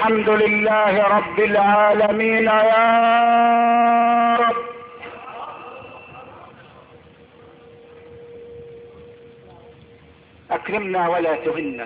الحمد لله رب العالمين يا رب. اكرمنا ولا تهنا،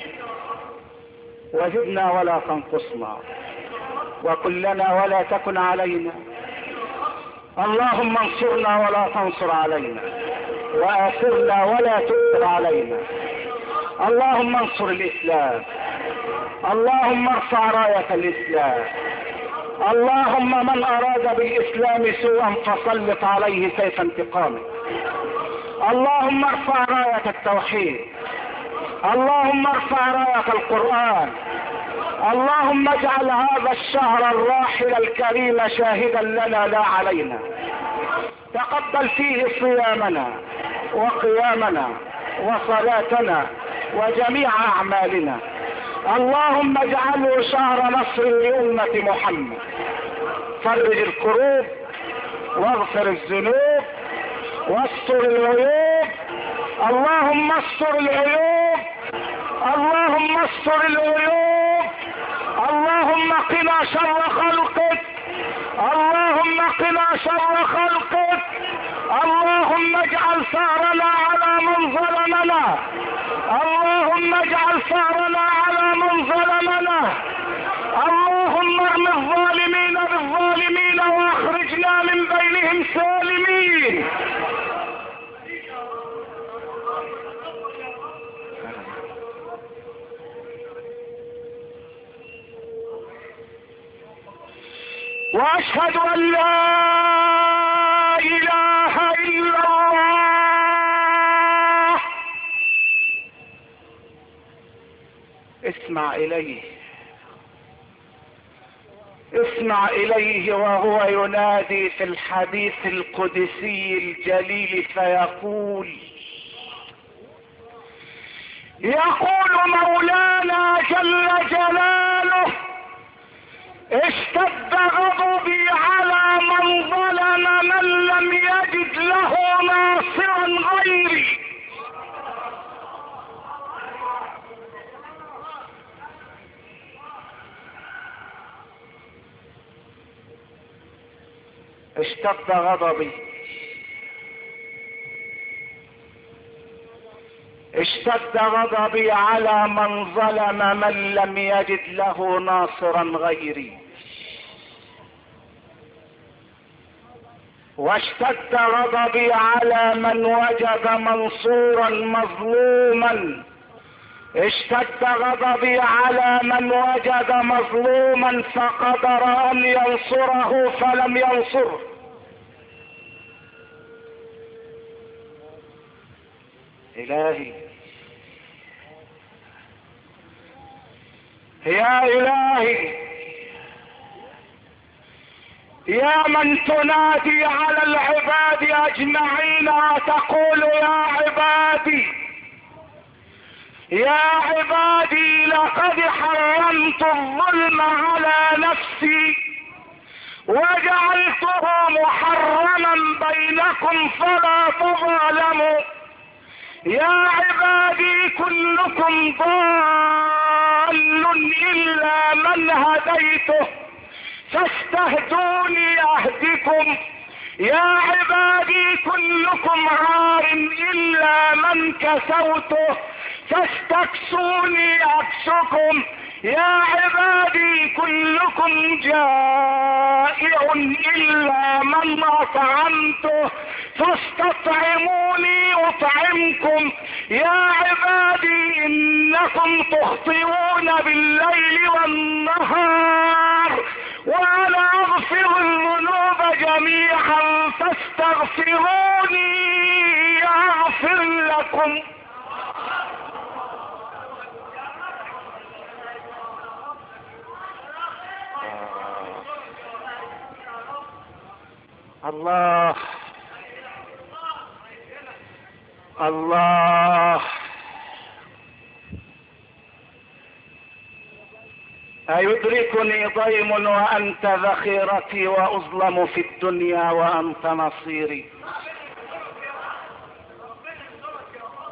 وزدنا ولا تنقصنا، وكلنا ولا تكن علينا. اللهم انصرنا ولا تنصر علينا، وآثرنا ولا تؤثر علينا. اللهم انصر الإسلام، اللهم ارفع راية الإسلام. اللهم من أراد بالإسلام سوءا فسلط عليه سيف انتقامه. اللهم ارفع راية التوحيد، اللهم ارفع راية القرآن. اللهم اجعل هذا الشهر الراحل الكريم شاهدا لنا لا علينا. تقبل فيه صيامنا وقيامنا وصلاتنا وجميع اعمالنا. اللهم اجعله شهر نصر لأمة محمد. فرج الكروب واغفر الذنوب واستر العيوب. اللهم استر العيوب، اللهم استر العيوب. اللهم قنا شر خلقك، اللهم قنا شر خلقك. اللهم اجعل ثارنا على من ظلمنا، اللهم اجعل ثارنا على من ظلمنا. اللهم ارم الظالمين بالظالمين واخرجنا من بينهم سالمين. واشهد ان لا اله الا الله. اسمع اليه، اسمع اليه وهو ينادي في الحديث القدسي الجليل فيقول، يقول مولانا جل جلاله: اشتد غضبي على من ظلم من لم يجد له ناصرا غيري. اشتد غضبي، اشتد غضبي على من ظلم من لم يجد له ناصرا غيري، واشتد غضبي على من وجد منصورا مظلوما. اشتد غضبي على من وجد مظلوما فقدر ان ينصره فلم ينصره. الهي يا الهي، يا من تنادي على العباد اجمعين وتقول: يا عبادي يا عبادي لقد حرمت الظلم على نفسي وجعلته محرما بينكم فلا تظالموا. يا عبادي كلكم ضال الا من هديته فاستهدوني اهدكم. يا عبادي كلكم عار الا من كسوته فاستكسوني اكسكم. يا عبادي كلكم جائع الا من اطعمته فاستطعموني اطعمكم. يا عبادي انكم تخطئون بالليل والنهار وانا اغفر الذنوب جميعا فاستغفروني اغفر لكم. الله الله. أيدركني ضيم وأنت ذخيرتي وأظلم في الدنيا وأنت نصيري.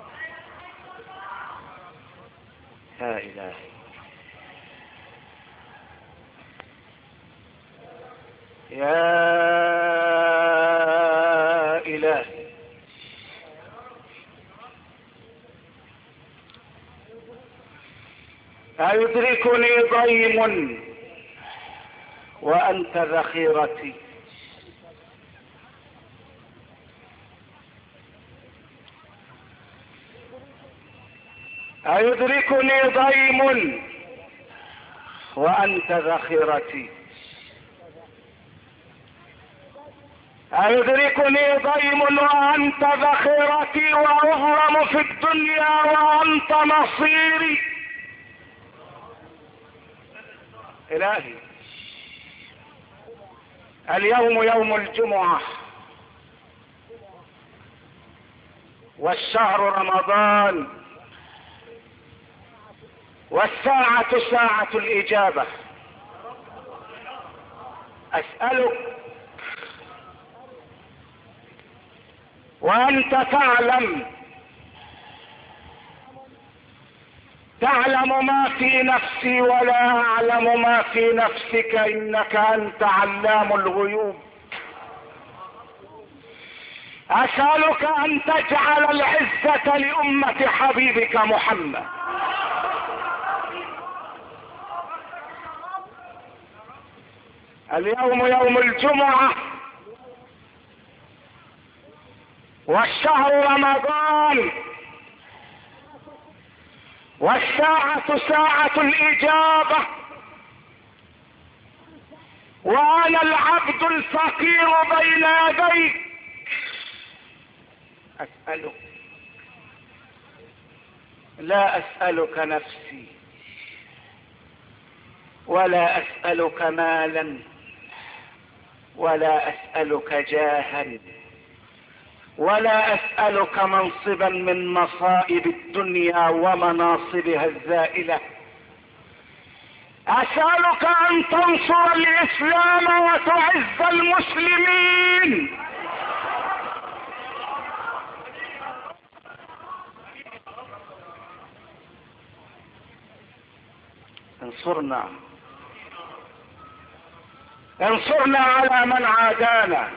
يا إلهي يا إلهي، أيدركني ضيم وأنت ذخيرتي؟ أيدركني ضيم وأنت ذخيرتي؟ أيدركني ضيم وأنت ذخيرتي وأغرم في الدنيا وأنت مصيري؟ إلهي، اليوم يوم الجمعة والشهر رمضان والساعة ساعة الإجابة. أسألك وأنت تعلم ما في نفسي ولا أعلم ما في نفسك، إنك أنت علام الغيوب. أسألك أن تجعل العزة لأمة حبيبك محمد. اليوم يوم الجمعة والشهر رمضان والساعة ساعة الإجابة، وأنا العبد الفقير بين يديك. أسألك، لا أسألك نفسي ولا أسألك مالا ولا أسألك جاها ولا أسألك منصبا من مصائب الدنيا ومناصبها الزائلة. أسألك أن تنصر الإسلام وتعز المسلمين. انصرنا على من عادانا،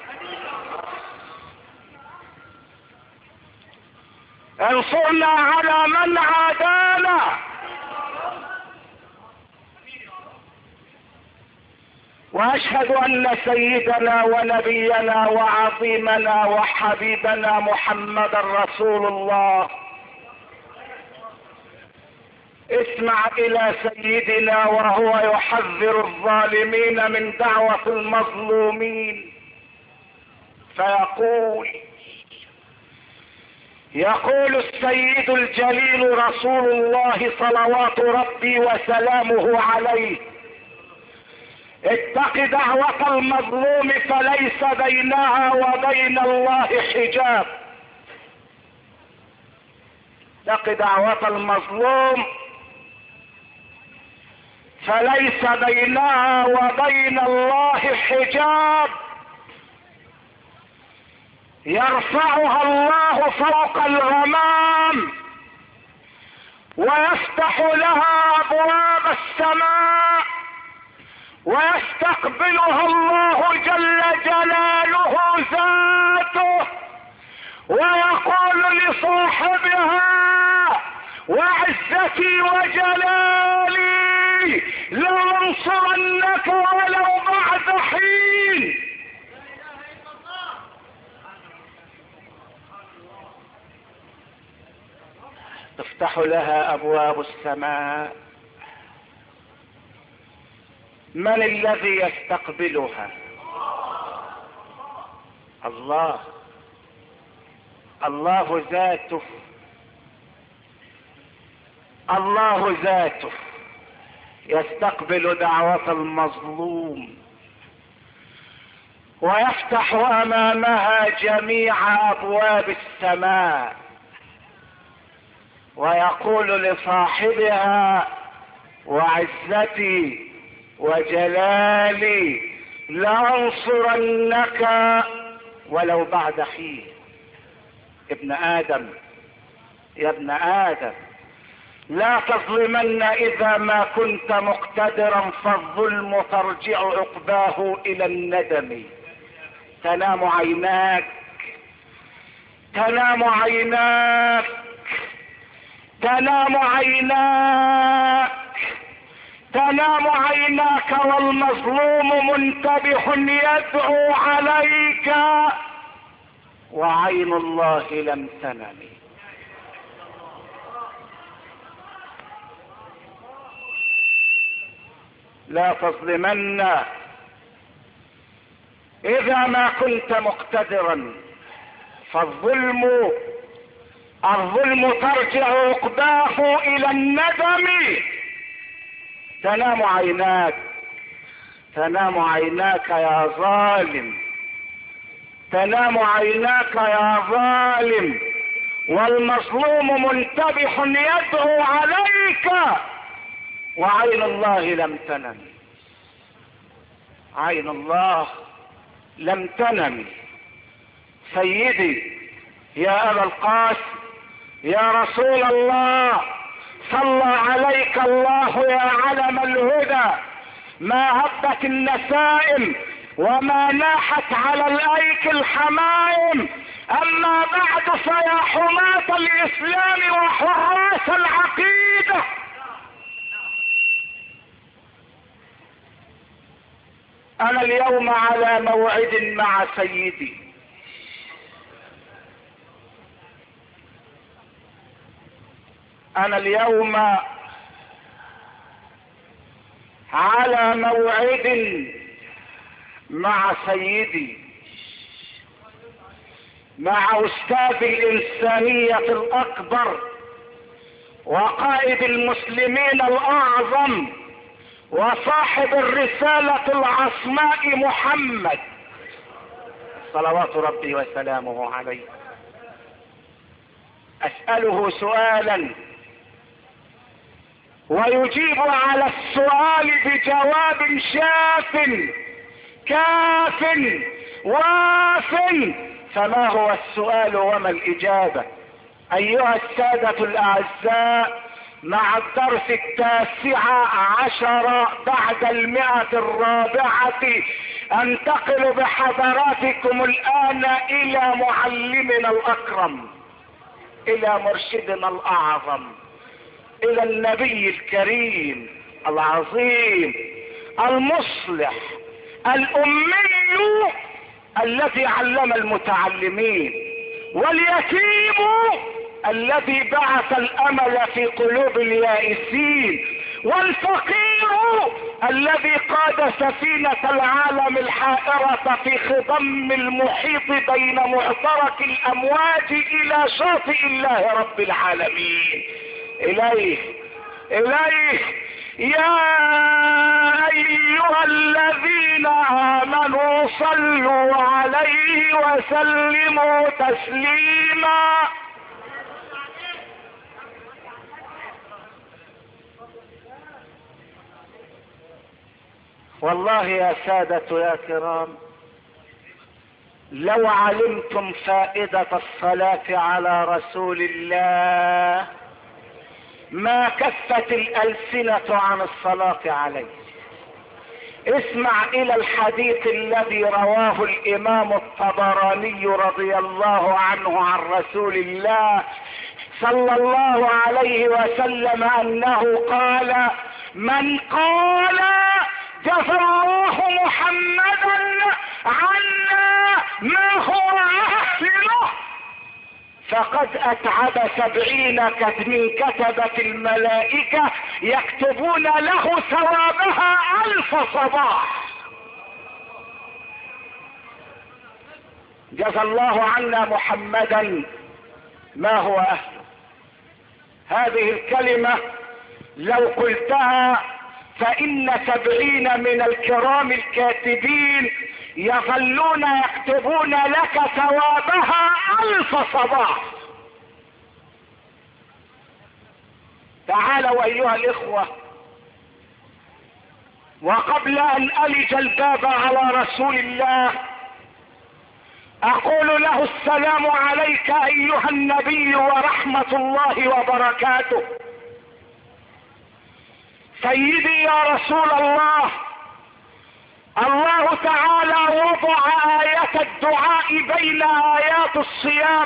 انصرنا على من عادانا. واشهد ان سيدنا ونبينا وعظيمنا وحبيبنا محمد رسول الله. اسمع الى سيدنا وهو يحذر الظالمين من دعوة المظلومين، يقول السيد الجليل رسول الله صلوات ربي وسلامه عليه: اتق دعوة المظلوم فليس بينها وبين الله حجاب. اتق دعوة المظلوم فليس بينها وبين الله حجاب، يرفعها الله فوق الغمام ويفتح لها ابواب السماء ويستقبلها الله جل جلاله ذاته ويقول لصاحبها: وعزتي وجلالي لأنصرنك ولو بعد حين. تفتح لها أبواب السماء. من الذي يستقبلها؟ الله ذاته، الله ذاته يستقبل دعوة المظلوم ويفتح أمامها جميع أبواب السماء ويقول لصاحبها: وعزتي وجلالي لأنصرنك ولو بعد حين. ابن آدم، يا ابن آدم، لا تظلمن اذا ما كنت مقتدرا، فالظلم ترجع عقباه الى الندم. تنام عيناك، تنام عيناك، تنام عيناك، تنام عيناك، والمظلوم منتبه يدعو عليك، وعين الله لم تنم. لا تظلمن اذا ما كنت مقتدرا، فالظلم ترجع عقباه الى الندم. تنام عيناك، تنام عيناك يا ظالم، تنام عيناك يا ظالم، والمظلوم منتبه يدعو عليك، وعين الله لم تنم. عين الله لم تنم. سيدي يا أبا القاسم، يا رسول الله، صلى عليك الله يا علم الهدى. ما هبت النسائم وما ناحت على الايك الحمائم، اما بعد فيا حماة الاسلام وحراس العقيدة، انا اليوم على موعد مع سيدي. انا اليوم على موعد مع سيدي، مع استاذ الانسانية الاكبر وقائد المسلمين الاعظم وصاحب الرسالة العصماء محمد صلوات ربي وسلامه عليه. اسأله سؤالا ويجيب على السؤال بجواب شاف كاف واف. فما هو السؤال وما الإجابة؟ أيها السادة الأعزاء، مع الدرس 19 بعد 100 أنتقل بحضراتكم الآن إلى معلمنا الأكرم، إلى مرشدنا الأعظم، إلى النبي الكريم العظيم المصلح الأمي الذي علم المتعلمين، واليتيم الذي بعث الأمل في قلوب اليائسين، والفقير الذي قاد سفينة العالم الحائرة في خضم المحيط بين معترك الأمواج إلى شاطئ الله رب العالمين. إليه يا أيها الذين آمنوا صلوا عليه وسلموا تسليما. والله يا سادة يا كرام، لو علمتم فائدة الصلاة على رسول الله ما كفت الألسنة عن الصلاة عليه. اسمع إلى الحديث الذي رواه الإمام الطبراني رضي الله عنه عن رسول الله صلى الله عليه وسلم أنه قال: من قال جزى الله محمدا عنا ما هو أهله فقد أتعب 70 من كتبة الملائكة يكتبون له ثوابها 1000 صباح. جزى الله عنا محمدا ما هو أهله. هذه الكلمة لو قلتها فإن 70 من الكرام الكاتبين يظلون يكتبون لك ثوابها 1000 صباح. تعالوا أيها الإخوة، وقبل أن ألج الباب على رسول الله أقول له: السلام عليك أيها النبي ورحمة الله وبركاته. سيدي يا رسول الله، الله تعالى وضع آية الدعاء بين آيات الصيام،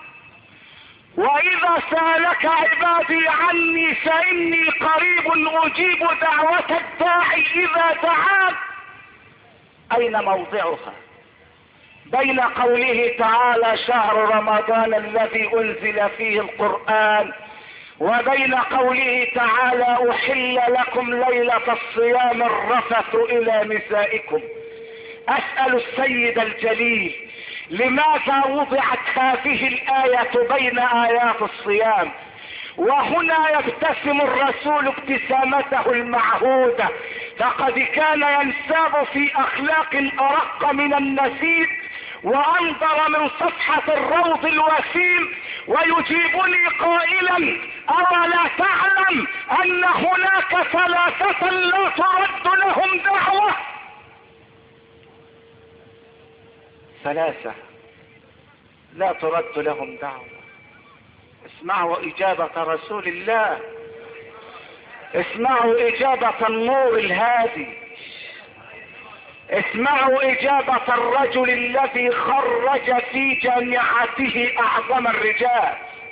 وإذا سألك عبادي عني فإني قريب أجيب دعوة الداعي إذا دعان. أين موضعها؟ بين قوله تعالى شهر رمضان الذي أنزل فيه القرآن، وبين قوله تعالى أحل لكم ليلة الصيام الرفث إلى نسائكم. أسأل السيد الجليل لماذا وضعت هذه الآية بين آيات الصيام؟ وهنا يبتسم الرسول ابتسامته المعهودة، لقد كان ينساب في أخلاق أرق من النسيم وأنظر من صفحة الروض الوسيم، ويجيبني قائلا أولا تعلم أن هناك ثلاثة لا ترد لهم دعوة؟ ثلاثة لا ترد لهم دعوة. اسمعوا إجابة رسول الله، اسمعوا إجابة النور الهادي، اسمعوا إجابة الرجل الذي خرج في جامعته أعظم الرجال،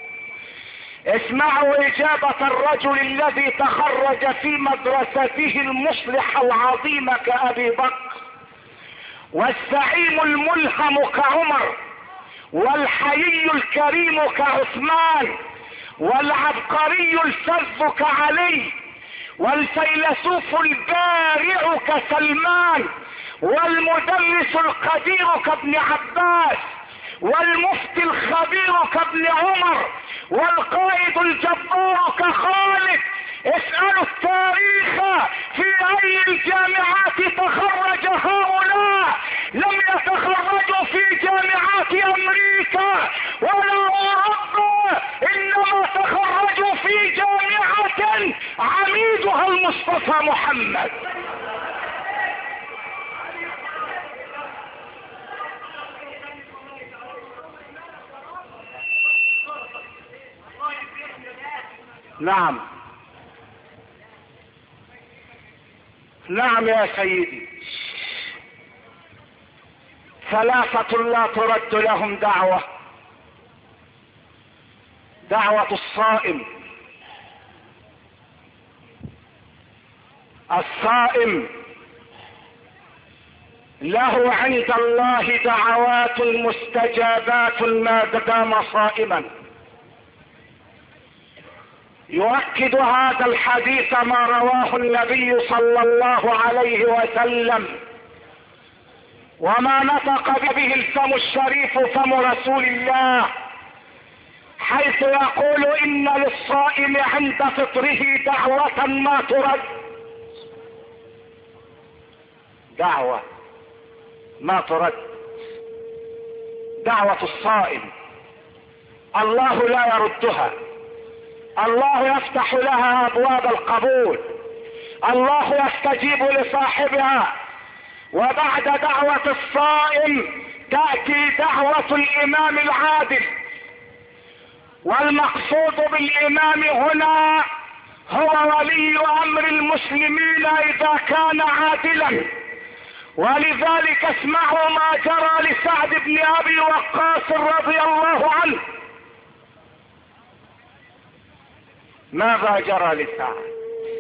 اسمعوا إجابة الرجل الذي تخرج في مدرسته المصلحة العظيمة كأبي بكر، والزعيم الملهم كعمر، والحيي الكريم كعثمان، والعبقري الفذ كعلي، والفيلسوف البارع كسلمان، والمدرس القدير كابن عباس، والمفتي الخبير كابن عمر، والقائد الجبار كخالد. اسألوا التاريخ في اي الجامعات تخرج هؤلاء؟ لم يتخرجوا في جامعات امريكا ولا اوروبا، انما تخرجوا في جامعة عميدها المصطفى محمد. نعم نعم يا سيدي، ثلاثة لا ترد لهم دعوة. دعوة الصائم، الصائم له عند الله دعوات مستجابات ما دام صائما. يؤكد هذا الحديث ما رواه النبي صلى الله عليه وسلم، وما نطق به الفم الشريف فم رسول الله، حيث يقول إن للصائم عند فطره دعوة ما ترد. دعوة ما ترد، دعوة الصائم الله لا يردها، الله يفتح لها ابواب القبول، الله يستجيب لصاحبها. وبعد دعوة الصائم تأتي دعوة الامام العادل، والمقصود بالامام هنا هو ولي امر المسلمين اذا كان عادلا. ولذلك اسمعوا ما جرى لسعد بن ابي وقاص رضي الله عنه. ماذا جرى لسعد؟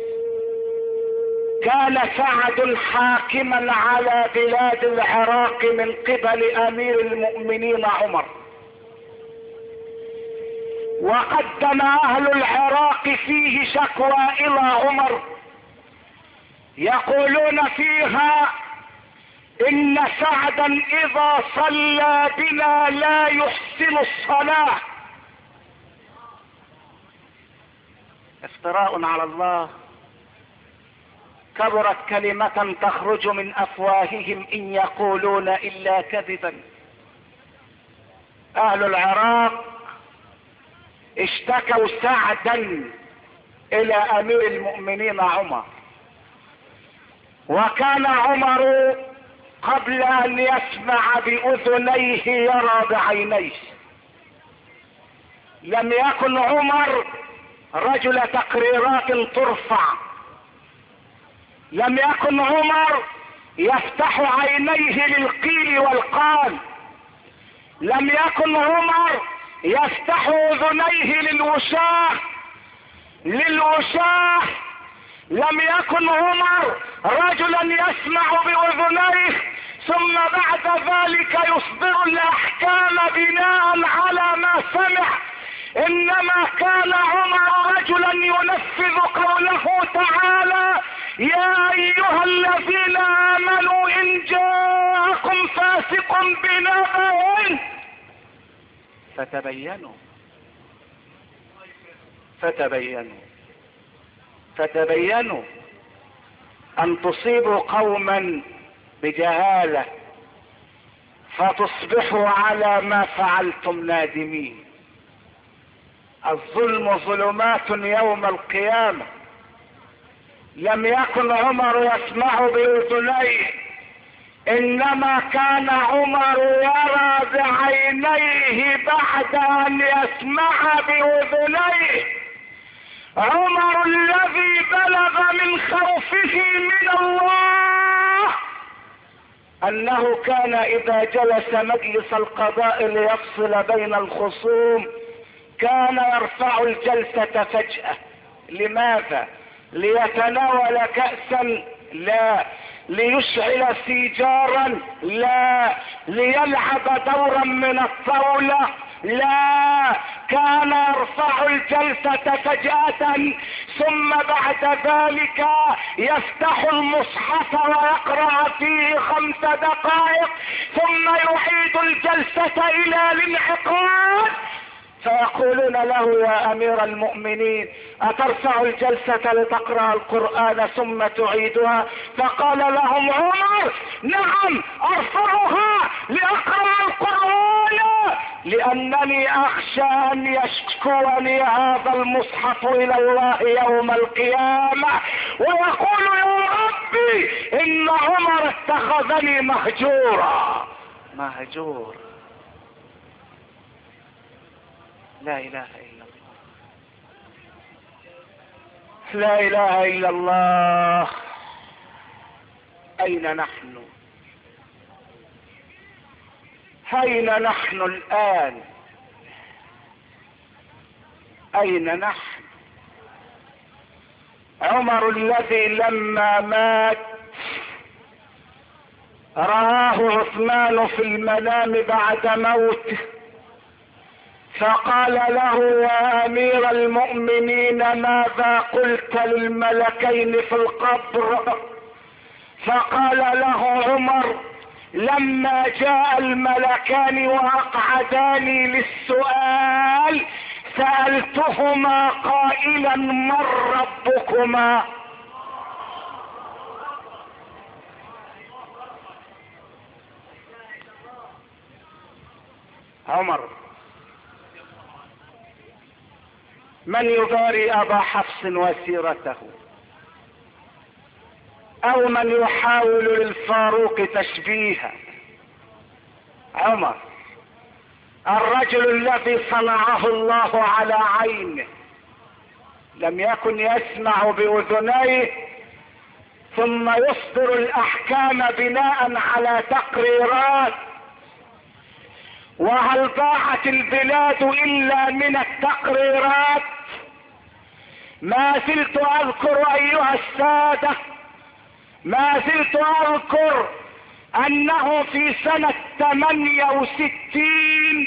كان سعد حاكما على بلاد العراق من قبل امير المؤمنين عمر، وقدم اهل العراق فيه شكوى الى عمر يقولون فيها ان سعدا اذا صلى بنا لا يحسن الصلاة. افتراء على الله، كبرت كلمة تخرج من افواههم ان يقولون الا كذبا. اهل العراق اشتكوا سعدا الى امير المؤمنين عمر، وكان عمر قبل ان يسمع باذنيه يرى بعينيه. لم يكن عمر رجل تقريرات ترفع لم يكن عمر يفتح عينيه للقيل والقال، لم يكن عمر يفتح اذنيه للوشاة، لم يكن عمر رجلا يسمع باذنيه ثم بعد ذلك يصدر الاحكام بناء على ما سمع، انما كان عمر رجلا ينفذ قوله تعالى: يا ايها الذين امنوا ان جاءكم فاسق بنبأ فتبينوا ان تصيبوا قوما بجهالة فتصبحوا على ما فعلتم نادمين. الظلم ظلمات يوم القيامة. لم يكن عمر يسمع بأذنيه، انما كان عمر يرى بعينيه بعد ان يسمع بأذنيه. عمر الذي بلغ من خوفه من الله انه كان اذا جلس مجلس القضاء ليفصل بين الخصوم كان يرفع الجلسة فجأة. لماذا؟ ليتناول كأسا؟ لا. ليشعل سيجارا؟ لا. ليلعب دورا من الطاولة؟ لا. كان يرفع الجلسة فجأة ثم بعد ذلك يفتح المصحف ويقرأ فيه 5 دقائق ثم يعيد الجلسة الى الانعقاد، فيقولون له: يا امير المؤمنين اترفع الجلسة لتقرأ القرآن ثم تعيدها؟ فقال لهم عمر: نعم ارفعها لأقرأ القرآن، لانني اخشى ان يشكوني هذا المصحف الى الله يوم القيامة ويقول: يا ربي ان عمر اتخذني مهجورا. لا اله الا الله، لا اله الا الله. اين نحن؟ اين نحن الان؟ اين نحن؟ عمر الذي لما مات رآه عثمان في المنام بعد موته فقال له: يا امير المؤمنين ماذا قلت للملكين في القبر؟ فقال له عمر: لما جاء الملكان واقعداني للسؤال سألتهما قائلا: من ربكما؟ عمر. من يباري ابا حفص وسيرته؟ او من يحاول للفاروق تشبيها؟ عمر الرجل الذي صنعه الله على عينه، لم يكن يسمع باذنيه ثم يصدر الاحكام بناء على تقريرات. وهل ضاعت البلاد الا من التقريرات؟ ما زلت اذكر ايها السادة، ما زلت اذكر انه في سنة 68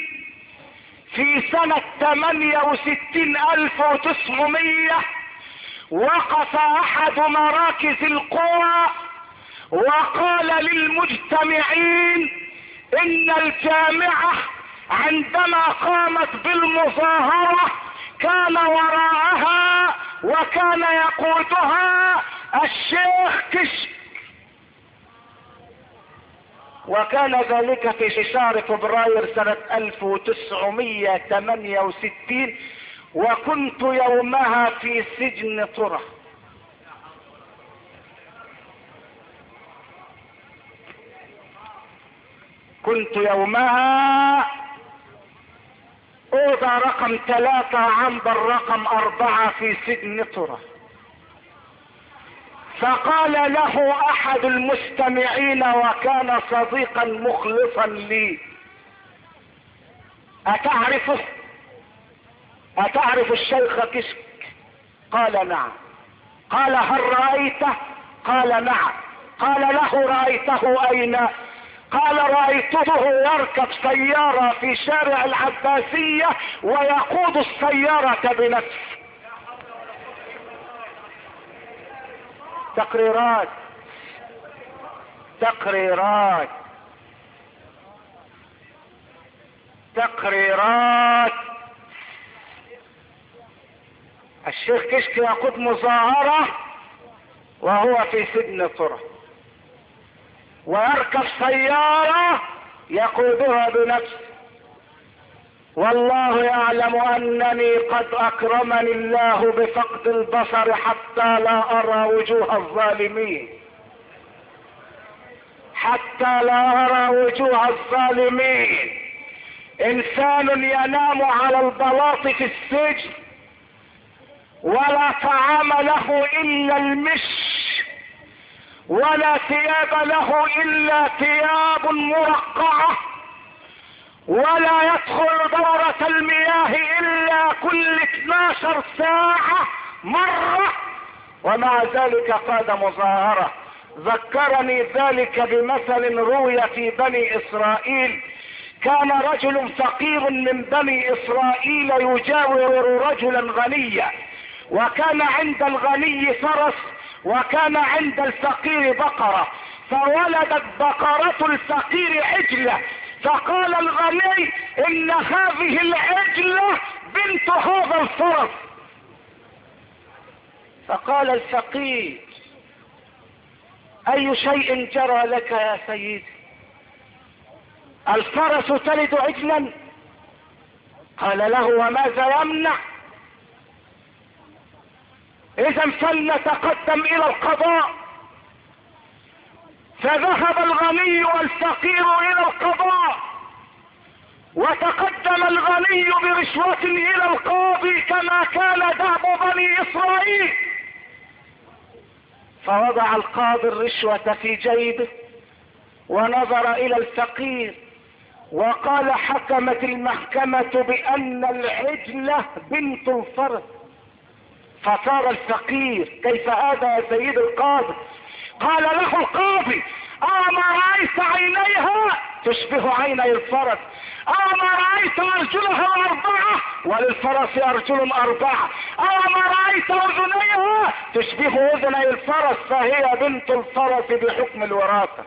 1900 وقف احد مراكز القوى وقال للمجتمعين ان الجامعة عندما قامت بالمظاهرة كان وراءها وكان يقودها الشيخ كشك، وكان ذلك في شهر فبراير سنة 1968 وكنت يومها في سجن طرة. كنت يومها اوضى رقم 3 عنبر رقم 4 في سجن طرة. فقال له احد المستمعين وكان صديقا مخلصا لي: اتعرف الشيخ كشك؟ قال نعم. قال: هل رأيته؟ قال نعم. قال له: رأيته اين؟ قال: رأيته يركب سيارة في شارع العباسية ويقود السيارة بنفسه. تقريرات تقريرات تقريرات. الشيخ كشك يقود مظاهرة وهو في سجن طرة، ويركب سيارة يقودها بنفسه. والله يعلم انني قد اكرمني الله بفقد البصر حتى لا ارى وجوه الظالمين، حتى لا ارى وجوه الظالمين. انسان ينام على البلاط في السجن ولا طعام له الا المش، ولا ثياب له الا ثياب مرقعة، ولا يدخل دورة المياه الا كل 12 ساعة مرة، ومع ذلك قاد مظاهرة. ذكرني ذلك بمثل روي في بني اسرائيل. كان رجل فقير من بني اسرائيل يجاور رجلا غنيا، وكان عند الغني فرس وكان عند الفقير بقرة، فولدت بقرة الفقير عجلة، فقال الغني: ان هذه العجلة بنت هذا الفرس. فقال الفقير: اي شيء جرى لك يا سيدي؟ الفرس تلد عجلا؟ قال له: وماذا يمنع؟ اذا فلنتقدم الى القضاء. فذهب الغني والفقير الى القضاء، وتقدم الغني برشوة الى القاضي كما كان دأب بني اسرائيل. فوضع القاضي الرشوة في جيبه ونظر الى الفقير وقال: حكمت المحكمة بان العجلة بنت الفرس. فصار الفقير: كيف هذا يا سيد القاضي؟ قال له القاضي: اما رأيت عينيها تشبه عيني الفرس؟ اما رأيت ارجلها 4 وللفرس ارجل 4؟ اما رأيت اذنيها تشبه اذني الفرس؟ فهي بنت الفرس بحكم الوراثة.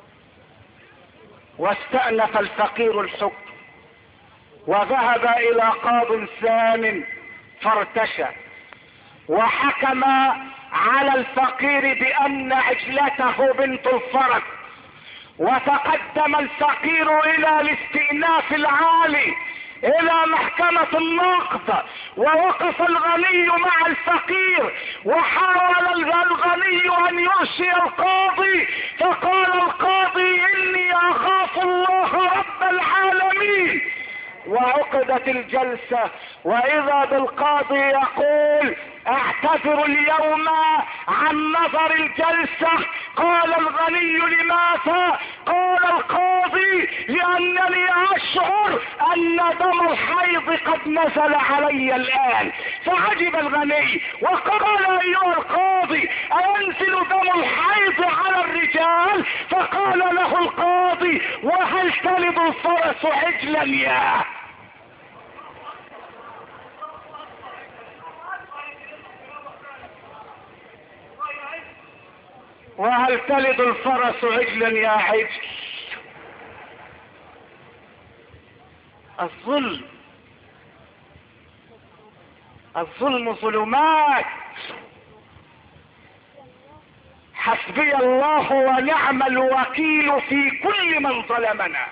واستأنف الفقير الحكم وذهب الى قاض ثان فارتشى وحكم على الفقير بان عجلته بنت الفرس. وتقدم الفقير الى الاستئناف العالي الى محكمة النقض، ووقف الغني مع الفقير وحاول الغني ان يرشي القاضي، فقال القاضي: اني اخاف الله رب العالمين. وعقدت الجلسة واذا بالقاضي يقول: اعتذر اليوم عن نظر الجلسة. قال الغني: لماذا؟ قال القاضي: لانني اشعر ان دم الحيض قد نزل علي الان. فعجب الغني وقال: ايها القاضي، اينزل دم الحيض على الرجال؟ فقال له القاضي: وهل تلد الفرس عجلا يا؟ وهل تلد الفرس عجلا يا عجل؟ الظلم ظلمات. حسبي الله ونعم الوكيل في كل من ظلمنا.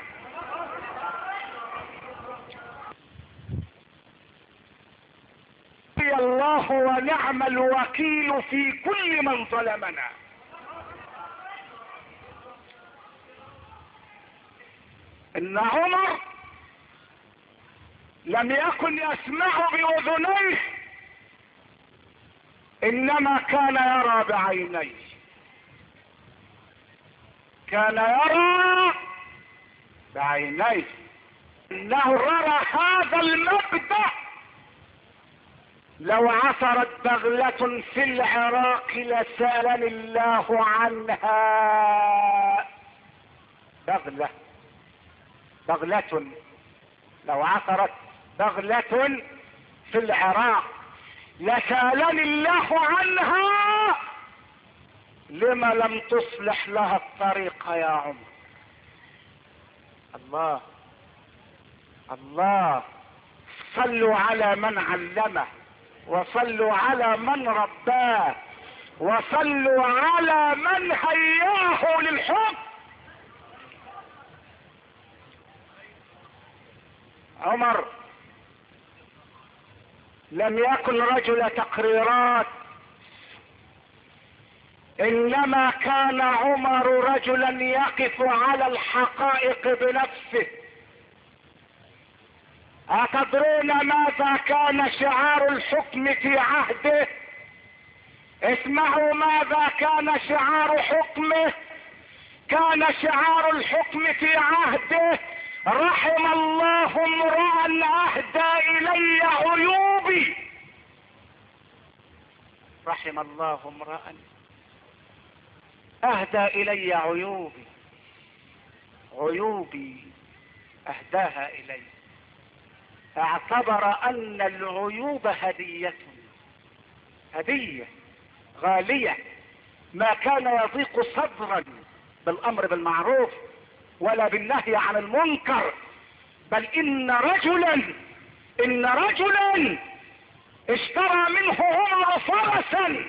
حسبي الله ونعم الوكيل في كل من ظلمنا. ان عمر لم يكن يسمع باذنيه، انما كان يرى بعينيه. كان يرى بعينيه انه رأى هذا المبدأ لو عثرت بغلة في العراق لسألني الله عنها. بغلة لو عثرت بغلة في العراق لسألني الله عنها لما لم تصلح لها الطريق يا عمر. الله الله، صلوا على من علمه، وصلوا على من رباه، وصلوا على من هياه للحب. عمر لم يكن رجل تقريرات، انما كان عمر رجلا يقف على الحقائق بنفسه. أتدرون ماذا كان شعار الحكم في عهده؟ اسمعوا ماذا كان شعار حكمه. كان شعار الحكم في عهده: رحم الله امرأ اهدى الي عيوبي. رحم الله امرأ اهدى الي عيوبي اهداها الي. اعتبر ان العيوب هدية غالية، ما كان يضيق صدرا بالامر بالمعروف ولا بالنهي عن المنكر، بل ان رجلا اشترى منه عمر فرسا،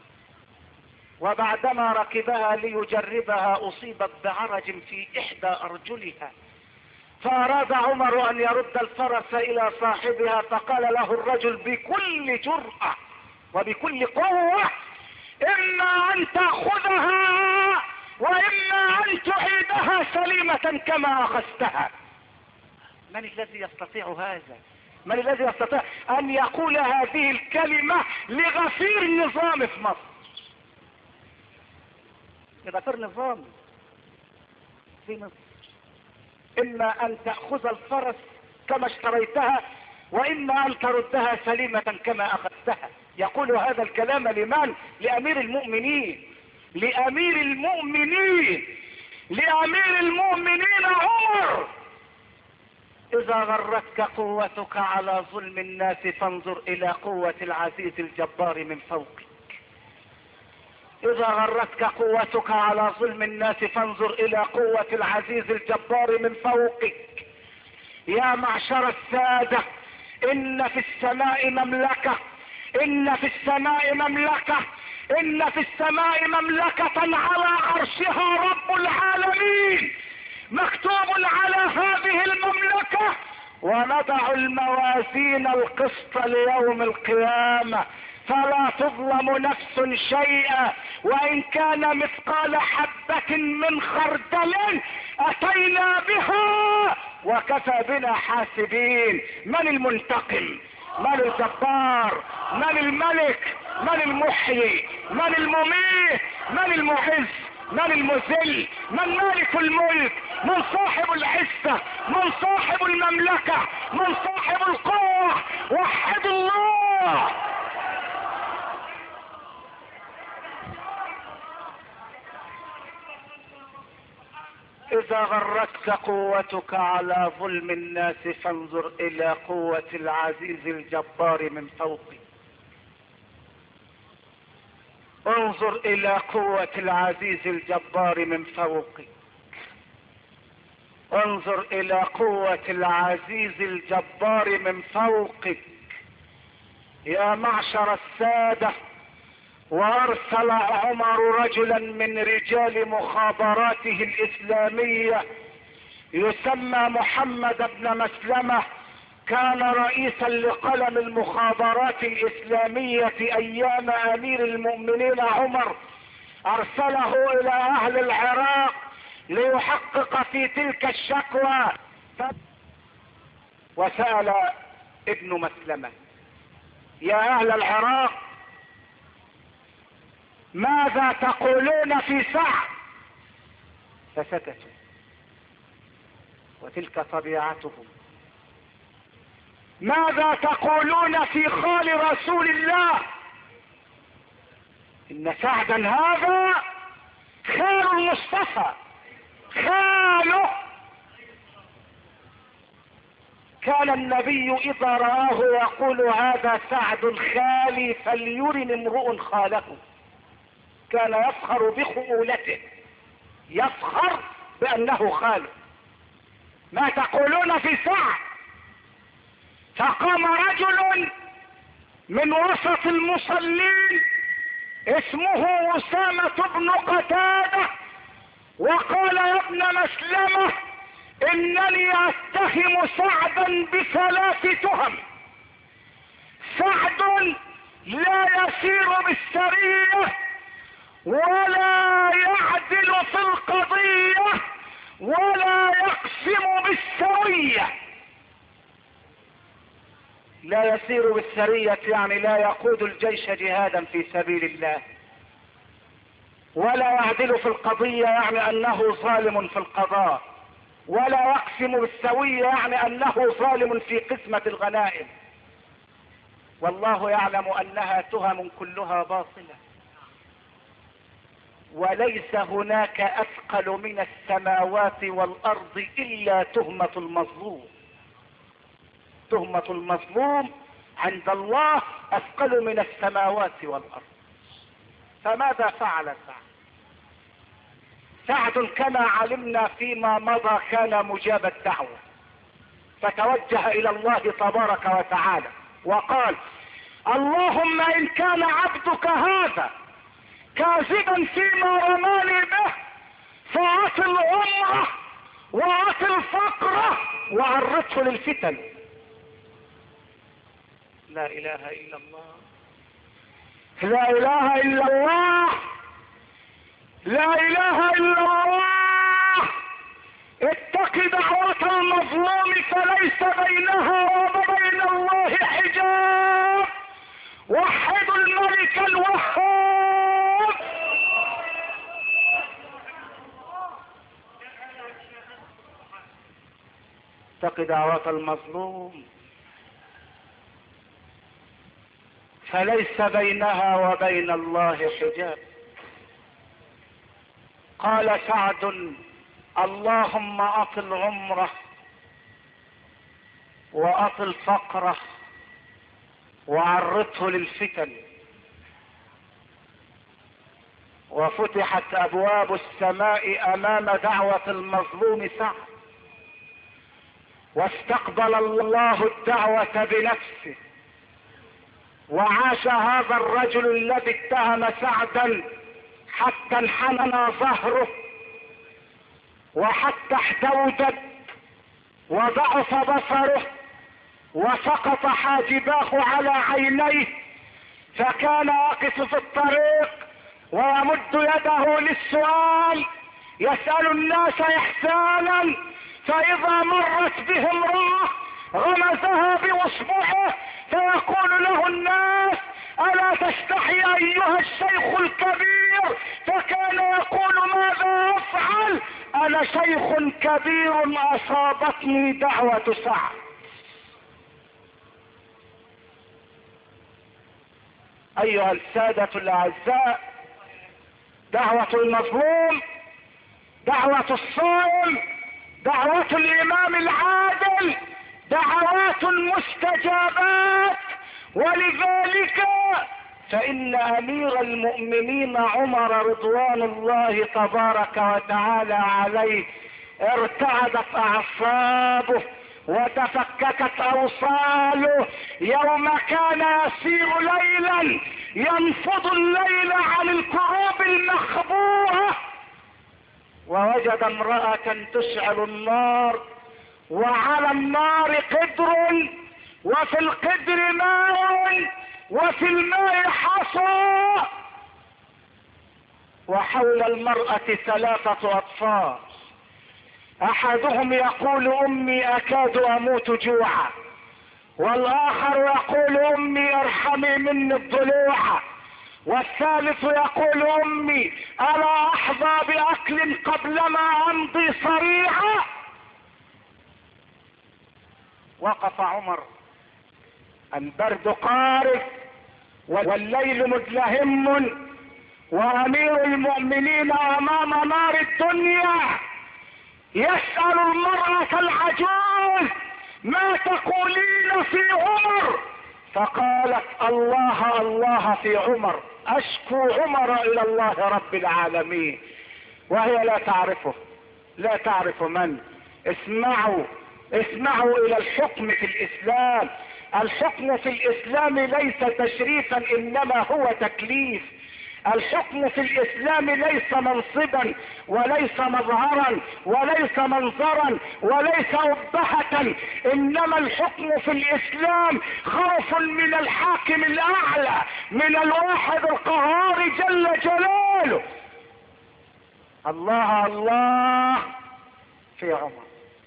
وبعدما ركبها ليجربها اصيبت بعرج في احدى ارجلها، فاراد عمر ان يرد الفرس الى صاحبها، فقال له الرجل بكل جرأة وبكل قوة: اما ان تأخذها واما ان تعيدها سليمة كما اخذتها. من الذي يستطيع هذا؟ من الذي يستطيع ان يقول هذه الكلمة لغفير النظام في مصر؟ لغفير نظام في مصر: اما ان تأخذ الفرس كما اشتريتها واما ان تردها سليمة كما اخذتها. يقول هذا الكلام لمن؟ لامير المؤمنين عمر. اذا غرتك قوتك على ظلم الناس فانظر الى قوة العزيز الجبار من فوقك. اذا غرتك قوتك على ظلم الناس فانظر الى قوة العزيز الجبار من فوقك. يا معشر السادة، ان في السماء مملكة، ان في السماء مملكة على عرشها رب العالمين. مكتوب على هذه المملكة: ونضع الموازين القسط ليوم القيامة فلا تظلم نفس شيئا وان كان مثقال حبة من خردل اتينا بها وكفى بنا حاسبين. من المنتقم؟ من الجبار؟ من الملك؟ من المحيي؟ من المميت؟ من المعز؟ من المذل؟ من مالك الملك؟ من صاحب العزة؟ من صاحب المملكة؟ من صاحب القوة؟ وحد الله. اذا غرتك قوتك على ظلم الناس فانظر الى قوة العزيز الجبار من فوقك. انظر الى قوة العزيز الجبار من فوقك. انظر الى قوة العزيز الجبار من فوقك. يا معشر السادة، وارسل عمر رجلا من رجال مخابراته الاسلامية يسمى محمد بن مسلمة، كان رئيسا لقلم المخابرات الاسلامية ايام امير المؤمنين عمر. ارسله الى اهل العراق ليحقق في تلك الشكوى، وسأل ابن مسلمة: يا اهل العراق، ماذا تقولون في سعد؟ فسكتوا، وتلك طبيعتهم. ماذا تقولون في خال رسول الله؟ إن سعدا هذا خال المصطفى، خاله. كان النبي إذا رآه يقول هذا سعد خالي فليرن امرؤ خاله. كان يفخر بخؤولته، يفخر بأنه خاله. ما تقولون في سعد؟ فقام رجل من وسط المصلين اسمه أسامة بن قتادة وقال يا ابن مسلمة إنني أتهم سعدا ب3 تهم. سعد لا يسير بالسرية ولا يعدل في القضية ولا يقسم بالسوية. لا يسير بالسرية يعني لا يقود الجيش جهادا في سبيل الله، ولا يعدل في القضية يعني أنه ظالم في القضاء، ولا يقسم بالسوية يعني أنه ظالم في قسمة الغنائم. والله يعلم أنها تهم كلها باطلة، وليس هناك أثقل من السماوات والأرض إلا تهمة المظلوم. تهمة المظلوم عند الله أثقل من السماوات والأرض. فماذا فعل سعد؟ سعد كما علمنا فيما مضى كان مجاب الدعوة، فتوجه إلى الله تبارك وتعالى وقال اللهم إن كان عبدك هذا كاذبا فيما رماني به فأعطل عمره وأعطل فقره وعرضه للفتن. لا إله إلا الله، لا إله إلا الله، لا إله إلا الله. اتق دعوة المظلوم فليس بينها وبين الله حجاب. وحد الملك الوهاب. اتق دعوة المظلوم فليس بينها وبين الله حجاب. قال سعد اللهم أطل عمره وأطل فقره وعرضه للفتن. وفتحت أبواب السماء أمام دعوة المظلوم سعد، واستقبل الله الدعوة بنفسه، وعاش هذا الرجل الذي اتهم سعدا حتى انحنى ظهره وحتى احتوجت وضعف بصره وسقط حاجباه على عينيه، فكان واقف في الطريق ويمد يده للسؤال، يسأل الناس إحسانا، فإذا مرت به امرأة غمزها بإصبعه فيقول له الناس ألا تستحي أيها الشيخ الكبير؟ فكان يقول ماذا أفعل؟ أنا شيخ كبير أصابتني دعوة سعد. أيها السادة الأعزاء، دعوة المظلوم، دعوة الصائم، دعوة الإمام العادل دعوات مستجابات. ولذلك فإن أمير المؤمنين عمر رضوان الله تبارك وتعالى عليه ارتعدت أعصابه وتفككت أوصاله يوم كان يسير ليلا ينفض الليل عن الكروب المخبوءة، ووجد امرأة تشعل النار، وعلى النار قدر، وفي القدر ماء، وفي الماء حصى، وحول المرأة 3 أطفال، أحدهم يقول أمي أكاد أموت جوعا، والآخر يقول أمي ارحمي مني الضلوع، والثالث يقول امي الا احظى باكل قبلما امضي صريعا. وقف عمر، البرد قارس والليل مزلهم وامير المؤمنين امام نار الدنيا يسأل المرأة العجوز ما تقولين في عمر؟ فقالت الله الله في عمر، اشكو عمر الى الله رب العالمين. وهي لا تعرفه، لا تعرف من. اسمعوا الى الحكم في الاسلام. الحكم في الاسلام ليس تشريفا انما هو تكليف. الحكم في الاسلام ليس منصبا وليس مظهرا وليس منظرا وليس أبهة، انما الحكم في الاسلام خوف من الحاكم الاعلى، من الواحد القهار جل جلاله. الله الله في عمر.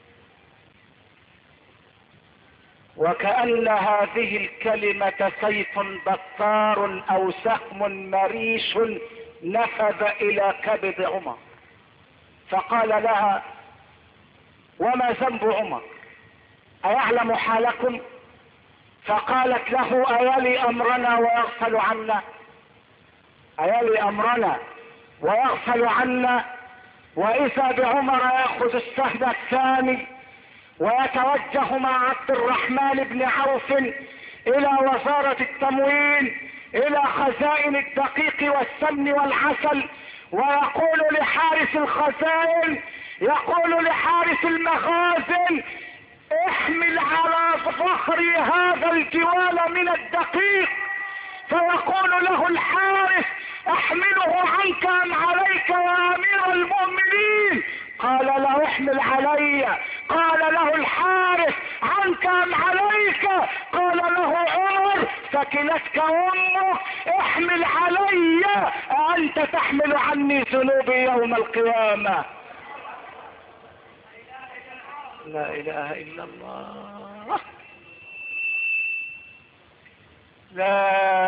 وكأن هذه الكلمة سيف بطار او سهم مريش نفذ الى كبد عمر. فقال لها وما ذنب عمر؟ ايعلم حالكم؟ فقالت له ايلي امرنا ويغفل عنا؟ ايلي امرنا ويغفل عنا؟ واذا بعمر ياخذ السهم الثاني ويتوجه مع عبد الرحمن بن عوف الى وزارة التموين، الى خزائن الدقيق والسمن والعسل، ويقول لحارس الخزائن، يقول لحارس المخازن احمل على ظهري هذا الجوال من الدقيق. فيقول له الحارس احمله عنك ام عليك يا امير المؤمنين؟ قال له احمل علي. قال له الحارس عنك ام عليك؟ قال له عمر ثكلتك امك احمل علي، انت تحمل عني ذنوبي يوم القيامة. لا اله الا الله، لا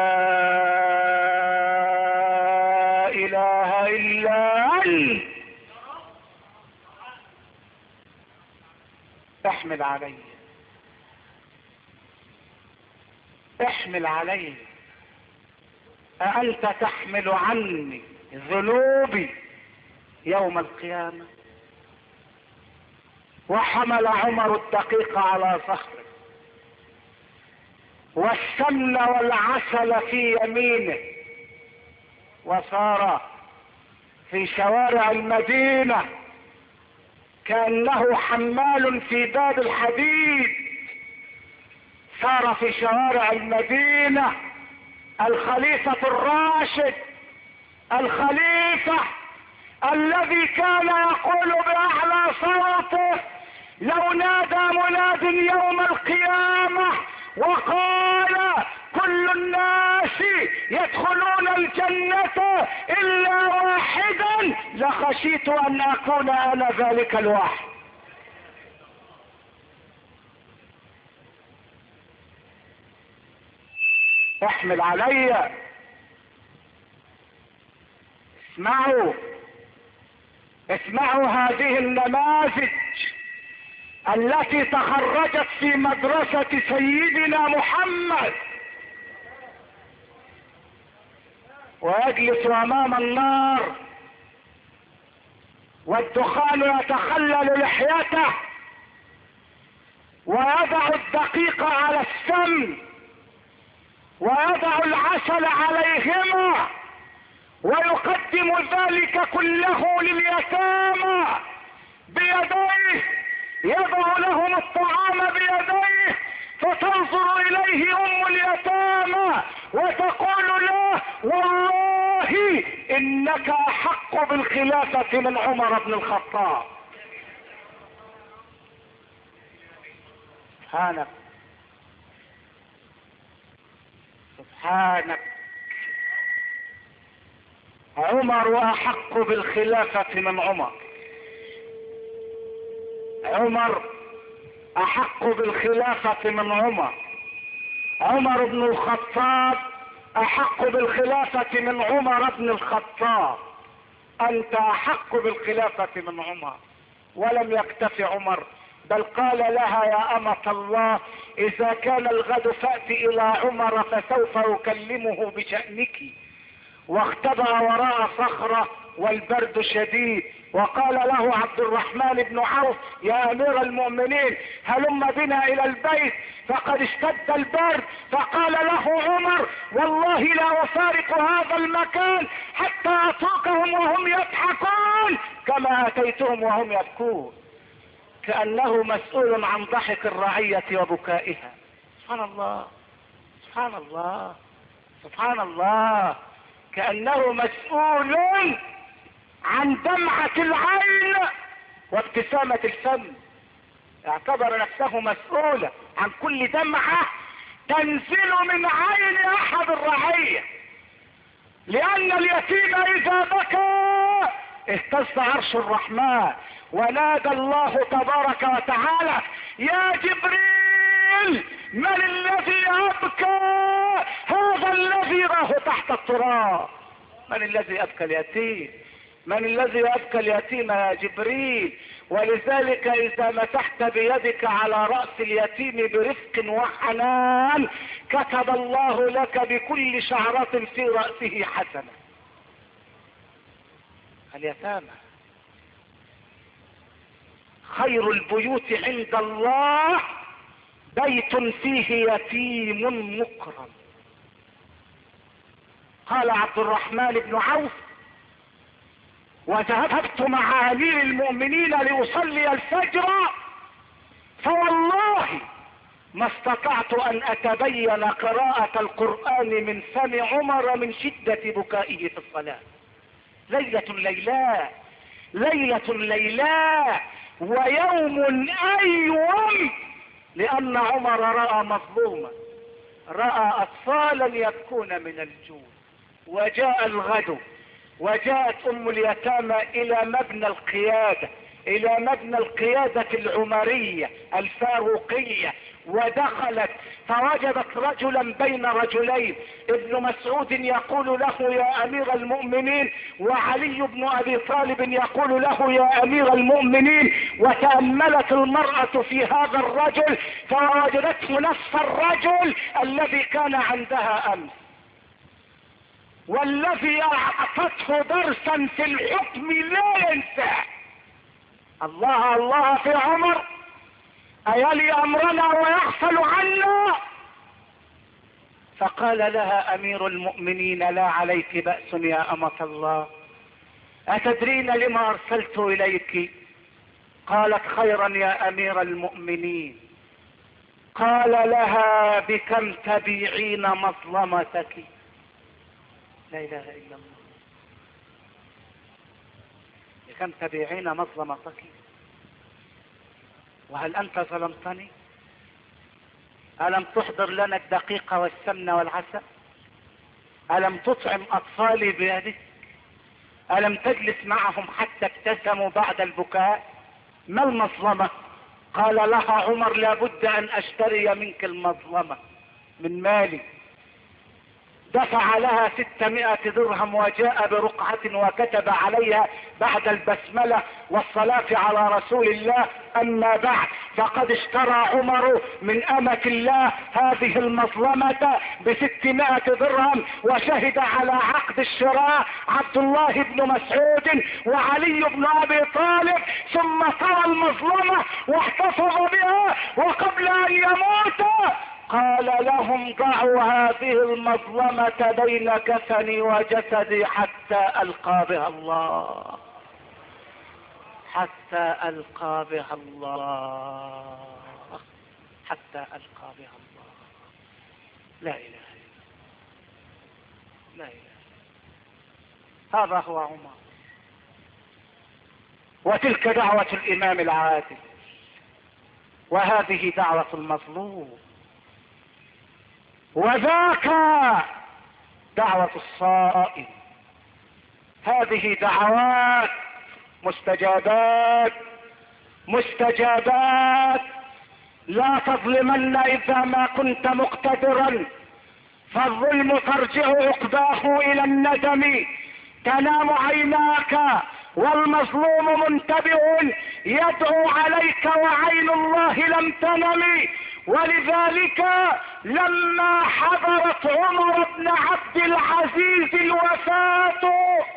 اله الا انت. احمل علي، احمل علي، أأنت تحمل عني ذنوبي يوم القيامة؟ وحمل عمر الدقيق على ظهره والسمن والعسل في يمينه، وصار في شوارع المدينة كأنه حمال في باب الحديد. صار في شوارع المدينة الخليفة الراشد، الخليفة الذي كان يقول بأعلى صوته لو نادى مناد يوم القيامة وقال كل الناس يدخلون الجنة إلا واحدا لخشيت أن أكون أنا ذلك الواحد. احمل علي. اسمعوا هذه النماذج التي تخرجت في مدرسة سيدنا محمد، ويجلس امام النار والدخان يتخلل لحيته ويضع الدقيق على السمن ويضع العسل عليهما ويقدم ذلك كله لليتامى بيديه، يضع لهم الطعام بيديه، فتنظر اليه ام اليتامى وتقول له والله انك احق بالخلافة من عمر بن الخطاب. سبحانك سبحانك، عمر احق بالخلافة من عمر، عمر احق بالخلافة من عمر. عمر بن الخطاب احق بالخلافة من عمر بن الخطاب، انت احق بالخلافة من عمر. ولم يكتف عمر، بل قال لها يا أمة الله اذا كان الغد فأت الى عمر فسوف اكلمه بشأنك. واختبأ وراء صخرة والبرد شديد، وقال له عبد الرحمن بن عوف يا امير المؤمنين هلم بنا الى البيت فقد اشتد البرد. فقال له عمر والله لا افارق هذا المكان حتى اتركهم وهم يضحكون كما اتيتهم وهم يبكون. كأنه مسؤول عن ضحك الرعية وبكائها. سبحان الله سبحان الله سبحان الله. كأنه مسؤول عن دمعة العين وابتسامة الفم. اعتبر نفسه مسؤولا عن كل دمعة تنزل من عين احد الرعية، لان اليتيم اذا بكى اهتز عرش الرحمن. ونادى الله تبارك وتعالى يا جبريل من الذي ابكى هذا الذي راه تحت التراب؟ من الذي ابكى اليتيم؟ من الذي ابكى اليتيم يا جبريل؟ ولذلك اذا مسحت بيدك على رأس اليتيم برفق وحنان كتب الله لك بكل شعرة في رأسه حسنة. اليتامى خير البيوت عند الله بيت فيه يتيم مكرم. قال عبد الرحمن بن عوف وذهبت مع امير المؤمنين لاصلي الفجر فوالله ما استطعت ان اتبين قراءة القرآن من فم عمر من شدة بكائه في الصلاة. ليلة ليلاء ليلة ليلاء ويوم ايوم، لان عمر رأى مظلوما، رأى اطفالا يبكون من الجوع. وجاء الغد وجاءت ام اليتامى الى مبنى القيادة، الى مبنى القيادة العمرية الفاروقية، ودخلت فوجدت رجلا بين رجلين، ابن مسعود يقول له يا امير المؤمنين وعلي بن ابي طالب يقول له يا امير المؤمنين. وتأملت المرأة في هذا الرجل فوجدته نفس الرجل الذي كان عندها امس، والذي اعطته درسا في الحكم لا ينساه. الله الله في عمر ايلي امرنا ويغفل عنا؟ فقال لها امير المؤمنين لا عليك بأس يا امة الله، اتدرين لما ارسلت اليك؟ قالت خيرا يا امير المؤمنين. قال لها بكم تبيعين مظلمتك؟ لا اله الا الله. بكم تبيعين مظلمتك؟ وهل انت ظلمتني؟ الم تحضر لنا الدقيق والسمن والعسل؟ الم تطعم اطفالي بيدك؟ الم تجلس معهم حتى ابتسموا بعد البكاء؟ ما المظلمة؟ قال لها عمر لابد ان اشتري منك المظلمة من مالي. دفع لها 600 درهم وجاء برقعة وكتب عليها بعد البسملة والصلاة على رسول الله اما بعد، فقد اشترى عمر من امة الله هذه المظلمة ب600 درهم، وشهد على عقد الشراء عبد الله بن مسعود وعلي بن ابي طالب، ثم طوى المظلمة واحتفظ بها، وقبل ان يموت قال لهم ضعوا هذه المظلمة بين كفني وجسدي حتى القى بها الله، حتى القى بها الله، حتى القى بها الله. لا اله الا الله، لا اله. هذا هو عمر، وتلك دعوة الامام العادل، وهذه دعوة المظلوم، وذاك دعوة الصائم. هذه دعوات مستجابات مستجابات. لا تظلمن اذا ما كنت مقتدرا، فالظلم ترجع عقباه الى الندم، تنام عيناك والمظلوم منتبه يدعو عليك وعين الله لم تنم. ولذلك لما حضرت عمر بن عبد العزيز الوفاة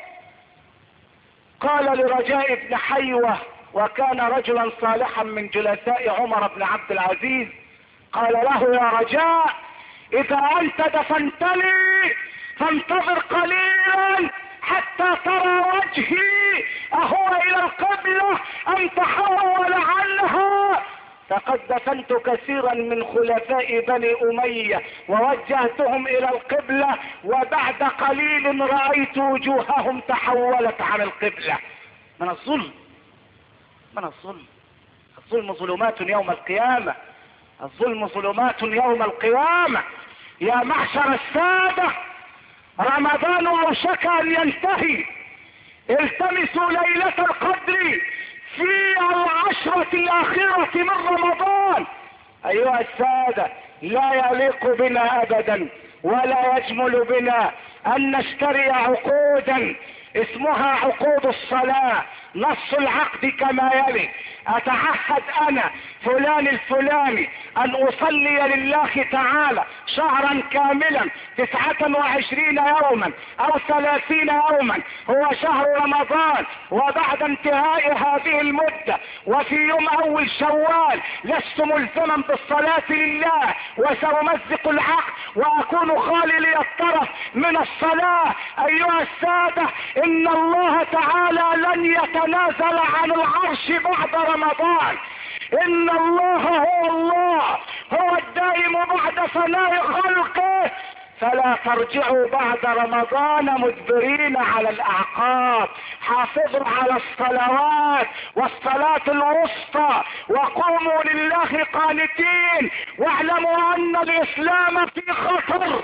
قال لرجاء بن حيوة، وكان رجلا صالحا من جلساء عمر بن عبد العزيز، قال له يا رجاء اذا انت دفنتني فانتظر قليلا حتى ترى وجهي اهو الى القبلة ام تحول عنها، فقد دفنت كثيرا من خلفاء بني امية ووجهتهم الى القبلة، وبعد قليل رأيت وجوههم تحولت عن القبلة. من الظلم، من الظلم. الظلم ظلمات يوم القيامة، الظلم ظلمات يوم القيامة. يا معشر السادة، رمضان اوشك ان ينتهي، التمسوا ليلة القدر في العشرة الاخيرة من رمضان. ايها السادة، لا يليق بنا ابدا ولا يجمل بنا ان نشتري عقودا اسمها عقود الصلاة. نص العقد كما يلي: اتعهد انا فلان الفلاني ان اصلي لله تعالى شهرا كاملا 29 يوما او 30 يوما، هو شهر رمضان، وبعد انتهاء هذه المدة وفي يوم اول شوال لست ملزما بالصلاة لله وسأمزق العقد واكون خالي لي الطرف من الصلاة. ايها السادة، ان الله تعالى لن يتنازل عن العرش بعد رمضان. ان الله هو الله، هو الدائم بعد فناء خلقه، فلا ترجعوا بعد رمضان مدبرين على الاعقاب. حافظوا على الصلوات والصلاة الوسطى وقوموا لله قانتين، واعلموا ان الاسلام في خطر.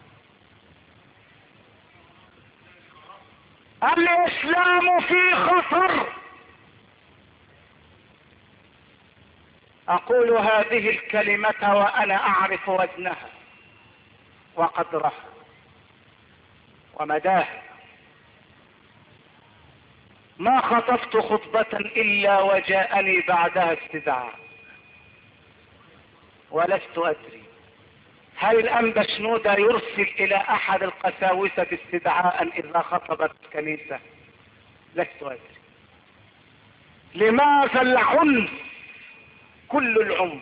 الاسلام في خطر. اقول هذه الكلمة وانا اعرف وزنها وقدرها ومداها. ما خطبت خطبة الا وجاءني بعدها استدعاء، ولست ادري هل الانبا شنودة يرسل الى احد القساوسة استدعاء اذا خطبت الكنيسة؟ لست ادري. لماذا العنف، كل العنف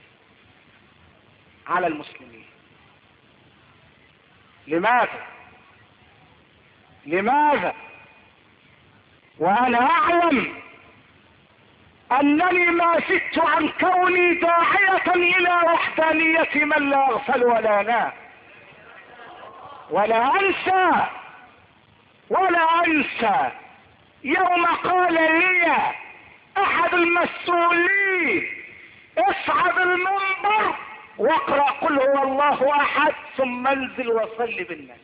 على المسلمين؟ لماذا وانا اعلم انني ما زدت عن كوني داعية الى وحدانية من لا يغفل ولا ينام. ولا انسى يوم قال لي احد المسؤولين: اصعد المنبر واقرأ قل هو الله احد ثم انزل وصل بالناس.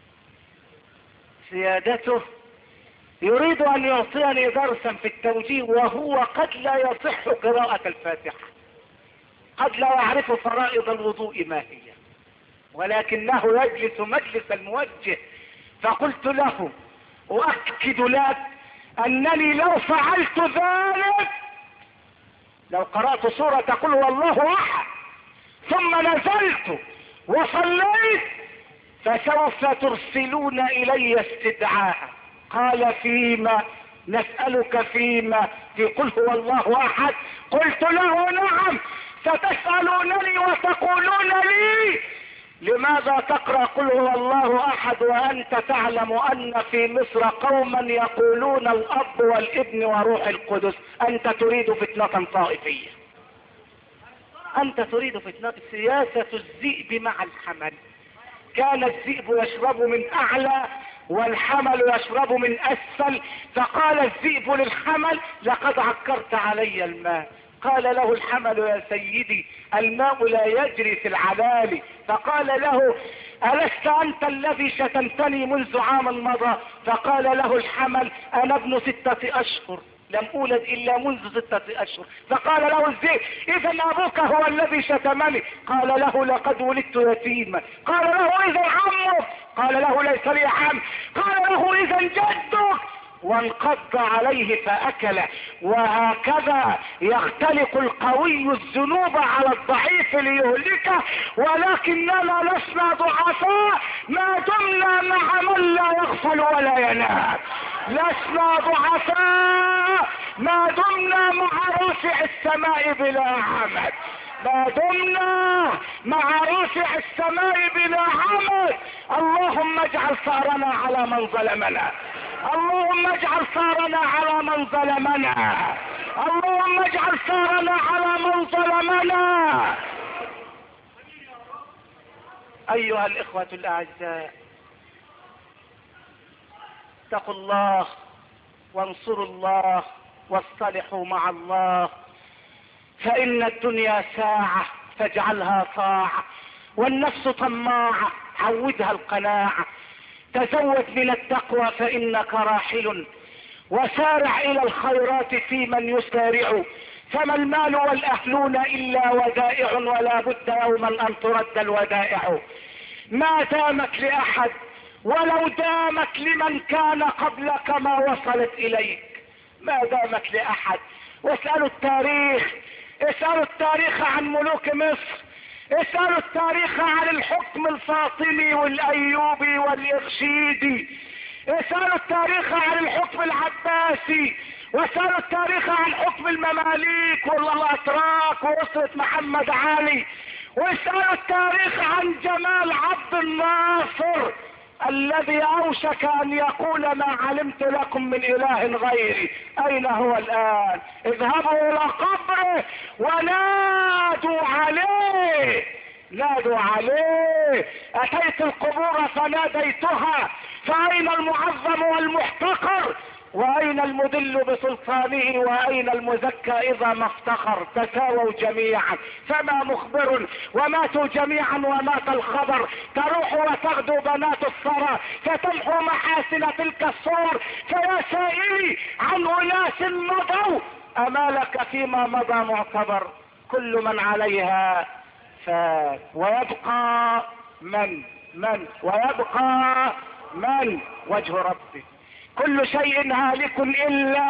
سيادته يريد ان يعطيني درسا في التوجيه، وهو قد لا يصح قراءة الفاتحة، قد لا يعرف فرائض الوضوء ما هي، ولكنه يجلس مجلس الموجه. فقلت له: اؤكد لك انني لو فعلت ذلك، لو قرأت سورة قل هو الله احد ثم نزلت وصليت فسوف ترسلون الي استدعاء. قال: فيما؟ نسألك فيما؟ في قل هو الله احد. قلت له: نعم، ستسألونني وتقولون لي: لماذا تقرأ قل هو الله احد وانت تعلم ان في مصر قوما يقولون الاب والابن وروح القدس؟ انت تريد فتنة طائفية، انت تريد فتنة. سياسة الذئب مع الحمل. كان الذئب يشرب من اعلى والحمل يشرب من اسفل، فقال الذئب للحمل: لقد عكرت علي الماء. قال له الحمل: يا سيدي، الماء لا يجري في العلالي. فقال له: ألست أنت الذي شتمتني منذ عام مضى؟ فقال له الحمل: أنا ابن 6 أشهر لم أولد إلا منذ 6 أشهر. فقال له الذئب: إذا أبوك هو الذي شتمني. قال له: لقد ولدت يتيما. قال له: إذا عمك. قال له: ليس لي عم. قال له: إذا جدك. وانقض عليه فأكل. وهكذا يختلق القوي الذنوب على الضعيف ليهلكه، ولكننا لسنا ضعفاء ما دمنا مع من لا يغفل ولا ينام. لسنا ضعفاء ما دمنا مع رافع السماء بلا عمد، ما دمنا مع رافع السماء بلا عمد. اللهم اجعل ثارنا على من ظلمنا، اللهم اجعل ثارنا على من ظلمنا، اللهم اجعل ثارنا على من ظلمنا. ايها الاخوة الاعزاء، اتقوا الله وانصروا الله واصطلحوا مع الله، فإن الدنيا ساعة فاجعلها طاعة، والنفس طماعة عودها القناعة. تزود من التقوى فإنك راحل، وسارع إلى الخيرات في من يسارع، فما المال والأهلون إلا ودائع، ولا بد يوما أن ترد الودائع. ما دامت لأحد ولو دامت لمن كان قبلك ما وصلت إليك، ما دامت لأحد. واسألوا التاريخ، اسألوا التاريخ عن ملوك مصر، اسألوا التاريخ عن الحكم الفاطمي والأيوبي والإرشيدي، اسألوا التاريخ عن الحكم العباسي، واسألوا التاريخ عن حكم المماليك والأتراك وأسرة محمد علي، واسألوا التاريخ عن جمال عبد الناصر الذي اوشك ان يقول: ما علمت لكم من اله غيري. اين هو الان؟ اذهبوا الى قبره ونادوا عليه، نادوا عليه. اتيت القبور فناديتها، فاين المعظم والمحتقر؟ واين المدل بسلطانه؟ واين المزكى اذا ما افتخر؟ تساووا جميعا، فما مخبر وماتوا جميعا ومات الخبر. تروح وتغدو بنات الثرى فتمحو محاسن تلك الصور. فيا سائلي عن اناس مضوا، امالك فيما مضى معتبر؟ كل من عليها فات، ويبقى ويبقى من؟ وجه ربي. كل شيء هالك إلا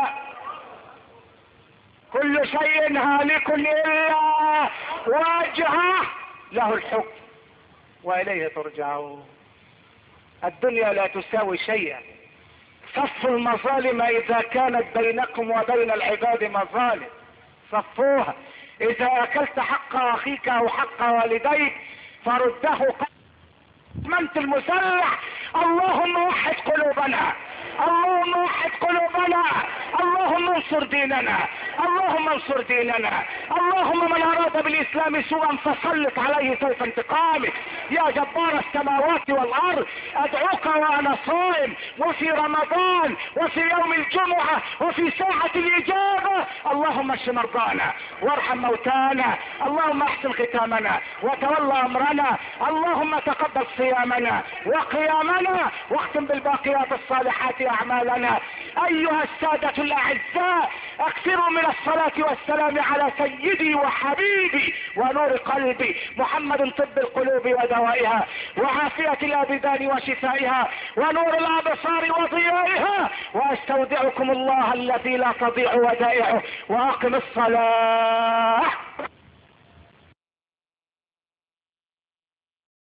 وجهه، له الحكم وإليه ترجعون. الدنيا لا تساوي شيئا. صفوا المظالم إذا كانت بينكم وبين العباد مظالم، صفوها. إذا أكلت حق أخيك أو حق والديك فرده. منت المسلح. اللهم وحد قلوبنا، اللهم وحد قلوبنا، اللهم انصر ديننا، اللهم انصر ديننا. اللهم من اراد بالاسلام سوءا فسلط عليه سيف انتقامك. يا جبار السماوات والارض، ادعوك وانا صائم وفي رمضان وفي يوم الجمعة وفي ساعة الاجابة. اللهم اشف مرضانا وارحم موتانا، اللهم احسن ختامنا وتولى امرنا، اللهم تقبل صيامنا وقيامنا، واختم بالباقيات الصالحات اعمالنا. ايها السادة الاعزاء، اكثروا من الصلاة والسلام على سيدي وحبيبي ونور قلبي محمد، طب القلوب ودوائها وعافية الابدان وشفائها ونور الابصار وضيائها. واستودعكم الله الذي لا تضيع ودائعه، واقم الصلاة.